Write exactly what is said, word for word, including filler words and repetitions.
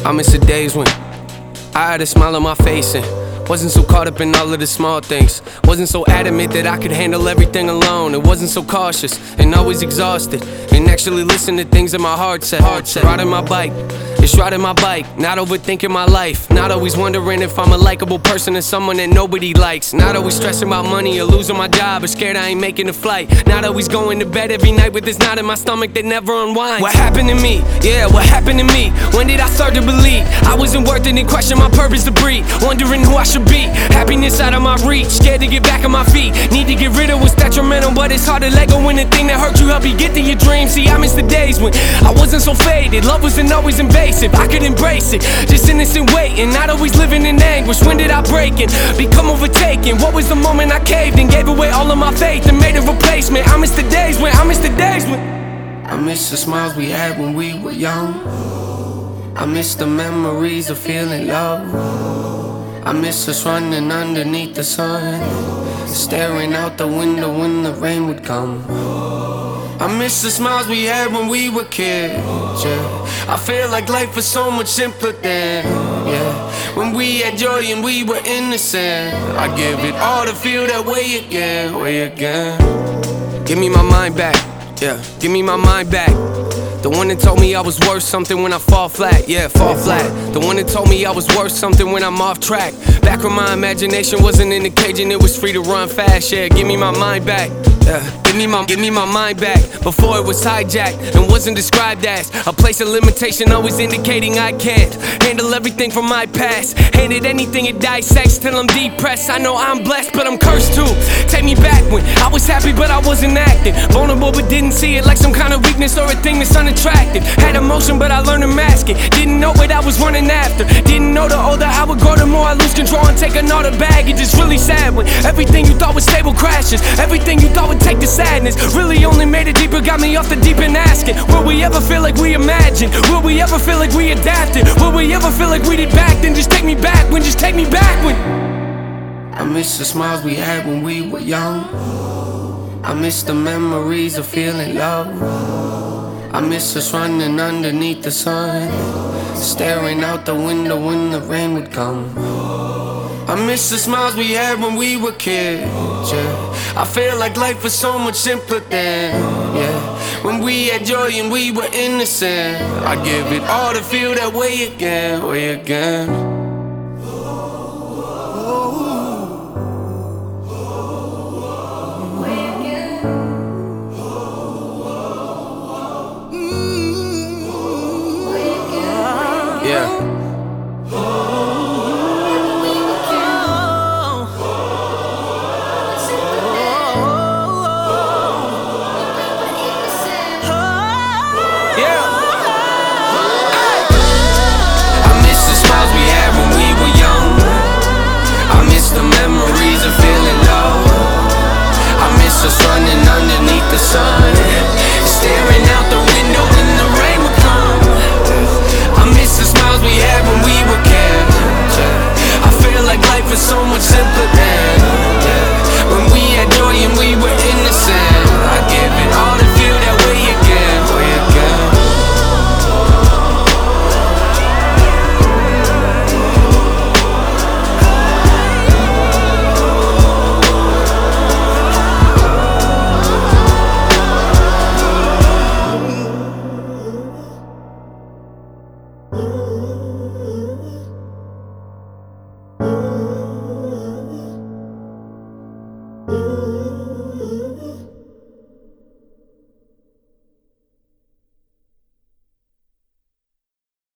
I miss the days when I had a smile on my face and wasn't so caught up in all of the small things. Wasn't so adamant that I could handle everything alone. It wasn't so cautious and always exhausted, and actually listen to things that my heart said. Heart said. Riding my bike, it's riding my bike. Not overthinking my life. Not always wondering if I'm a likable person or someone that nobody likes. Not always stressing about money or losing my job or scared I ain't making a flight. Not always going to bed every night with this knot in my stomach that never unwinds. What happened to me? Yeah, what happened to me? When did I start to believe I wasn't worth it and question my purpose to breathe? Wondering who I should be. Happiness out of my reach. Scared to get back on my feet. Need to get rid of what's detrimental, but it's hard to let go when the thing that hurt you help you get to your dreams. See, I miss the days when I wasn't so faded. Love wasn't always invasive. I could embrace it. Just innocent waiting. Not always living in anguish. When did I break it? Become overtaken. What was the moment I caved and gave away all of my faith and made a replacement? I miss the days when I miss the days when I miss the smiles we had when we were young. I miss the memories of feeling love. I miss us running underneath the sun, staring out the window when the rain would come. I miss the smiles we had when we were kids, yeah. I feel like life was so much simpler then, yeah. When we had joy and we were innocent. I give it all to feel that way again, way again. Give me my mind back, yeah. Give me my mind back. The one that told me I was worth something when I fall flat, yeah, fall flat. The one that told me I was worth something when I'm off track. Back when my imagination wasn't in the cage and it was free to run fast, yeah. Give me my mind back, yeah. Give me my, give me my mind back. Before it was hijacked and wasn't described as a place of limitation, always indicating I can't handle everything from my past. Handed anything it dissects till I'm depressed. I know I'm blessed, but I'm cursed too. Take me back when I was happy but I wasn't acting. Vulnerable but didn't see it like some kind of weakness or a thing that's unattractive. Had emotion but I learned to mask it. Didn't know what I was running after. Didn't know the older I would grow, the more I lose control and take another baggage. It's really sad when everything you thought was stable crashes. Everything you thought would take the sadness really only made it deeper, got me off the deep end asking, will we ever feel like we imagined? Will we ever feel like we adapted? Will we ever feel like we did back then? Just take me back when, just take me back when I miss the smiles we had when we were young. I miss the memories of feeling love. I miss us running underneath the sun, staring out the window when the rain would come. I miss the smiles we had when we were kids, yeah. I feel like life was so much simpler then, yeah. When we had joy and we were innocent. I give it all to feel that way again, way again. Yeah. Us running underneath the sun, staring out the window when the rain would come. I miss the smiles we had when we were kids. I feel like life is so much simpler.